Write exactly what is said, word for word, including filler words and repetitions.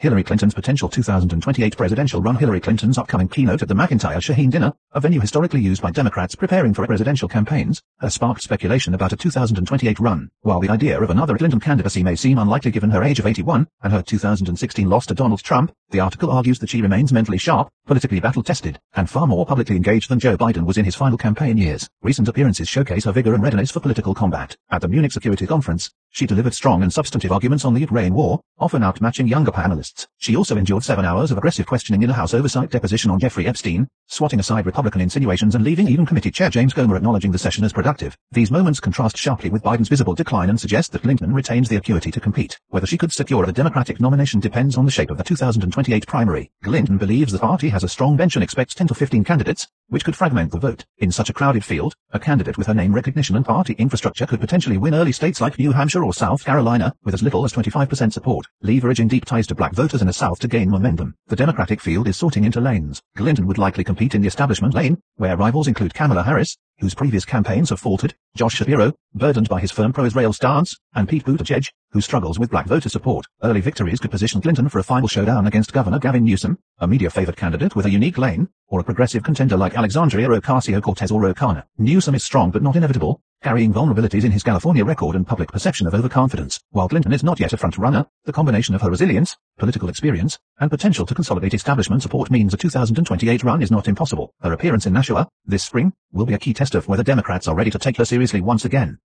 Hillary Clinton's potential two thousand twenty-eight presidential run. Hillary Clinton's upcoming keynote at the McIntyre Shaheen Dinner, a venue historically used by Democrats preparing for presidential campaigns, has sparked speculation about a two thousand twenty-eight run. While the idea of another Clinton candidacy may seem unlikely given her age of eighty-one and her two thousand sixteen loss to Donald Trump, the article argues that she remains mentally sharp, politically battle-tested, and far more publicly engaged than Joe Biden was in his final campaign years. Recent appearances showcase her vigor and readiness for political combat. At the Munich Security Conference, she delivered strong and substantive arguments on the Ukraine war, often outmatching younger panelists. She also endured seven hours of aggressive questioning in a House Oversight deposition on Jeffrey Epstein, swatting aside Republican insinuations and leaving even Committee Chair James Comer acknowledging the session as productive. These moments contrast sharply with Biden's visible decline and suggest that Clinton retains the acuity to compete. Whether she could secure the Democratic nomination depends on the shape of the two thousand twenty-eight primary. Clinton believes the party has a strong bench and expects ten to fifteen candidates, which could fragment the vote. In such a crowded field, a candidate with her name recognition and party infrastructure could potentially win early states like New Hampshire or South Carolina, with as little as twenty-five percent support, leveraging deep ties to black voters in the South to gain momentum. The Democratic field is sorting into lanes. Clinton would likely compete in the establishment lane, where rivals include Kamala Harris, whose previous campaigns have faltered, Josh Shapiro, burdened by his firm pro-Israel stance, and Pete Buttigieg, who struggles with black voter support. Early victories could position Clinton for a final showdown against Governor Gavin Newsom, a media-favored candidate with a unique lane, or a progressive contender like Alexandria Ocasio-Cortez or Ro Khanna. Newsom is strong but not inevitable, carrying vulnerabilities in his California record and public perception of overconfidence. While Clinton is not yet a front-runner, the combination of her resilience, political experience, and potential to consolidate establishment support means a two thousand twenty-eight run is not impossible. Her appearance in Nashua, this spring, will be a key test of whether Democrats are ready to take her seriously once again.